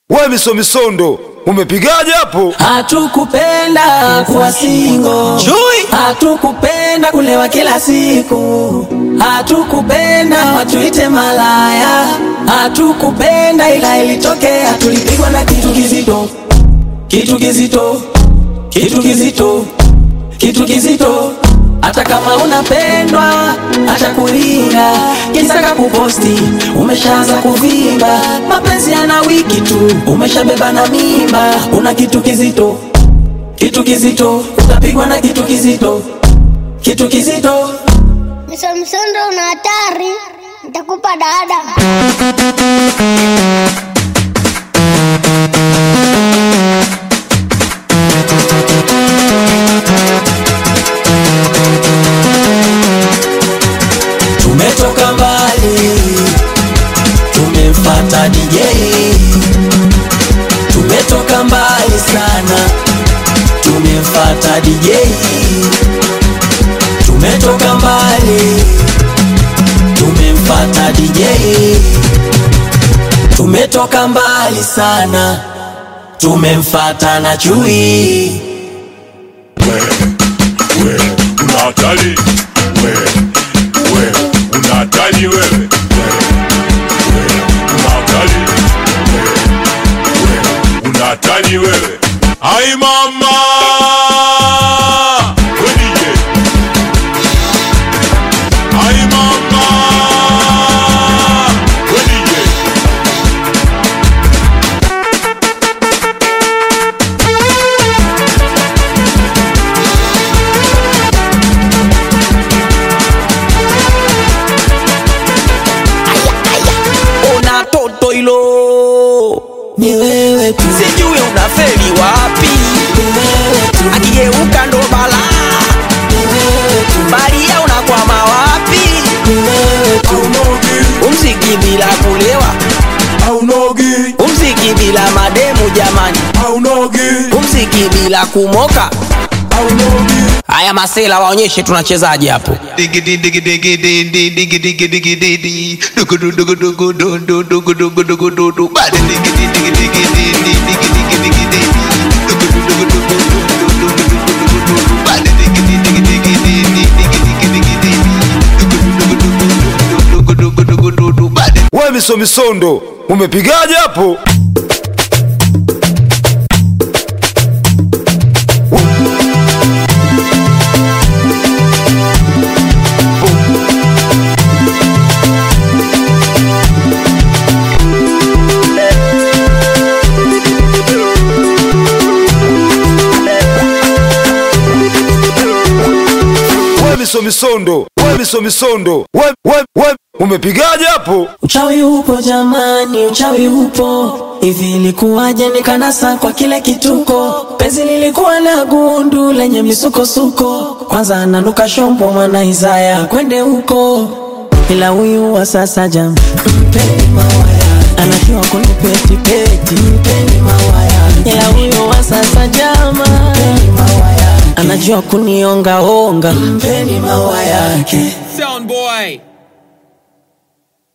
Wewe misondo umepigaje hapo? Hatukupenda kuwa single, hatukupenda kulewa kila siku, hatukupenda watuite malaya, hatukupenda ila ilitokea tulipigwa na kitu kizito, kitu kizito, kitu kizito, kitu kizito. Hata kama unapendwa, acha kulinga, kisaka kuposti, umeshaanza kuvimba. Mapenzi yana wiki tu, umeshabeba na mimba. Una kitu kizito, kitu kizito, utapigwa na kitu kizito, kitu kizito. Misondo una hatari, nitakupa dada. Tumetoka mbali, tumemfuata DJ. Tumetoka mbali sana, tumemfuata DJ. Tumetoka mbali, tumemfuata DJ. Tumetoka mbali sana, tumemfuata na chui. We, unatali. Unatali wewe. Unatali wewe. Ai mama. Wenije. Ai mama. Wenije. Toto ilo ni wewe tu, sijui unafeli wapi. Akigeuka ndo bala, Maria unakwama wapi? Umziki bila kulewa, umziki bila mademu jamani, umziki bila kumoka. Haya masela waonyeshe tunachezaje hapo. Wewe misondo umepigaje hapo? Misondo wewe umepigaje hapo? Uchawi upo jamani, uchawi upo. Hivi ilikuwaje nikanasa kwa kile kituko? Penzi lilikuwa na gundu lenye misukosuko. Kwanza ananuka shombo mwana Isaya kwende huko. Ila huyu wa sasa jam, mpeni mawaya, anajua kunipeti peti, mpeni mawaya. Ila huyu wa sasa jama, mpeni mawaya, anajua kunionga onga, mpeni mawaya yake. Sound boy.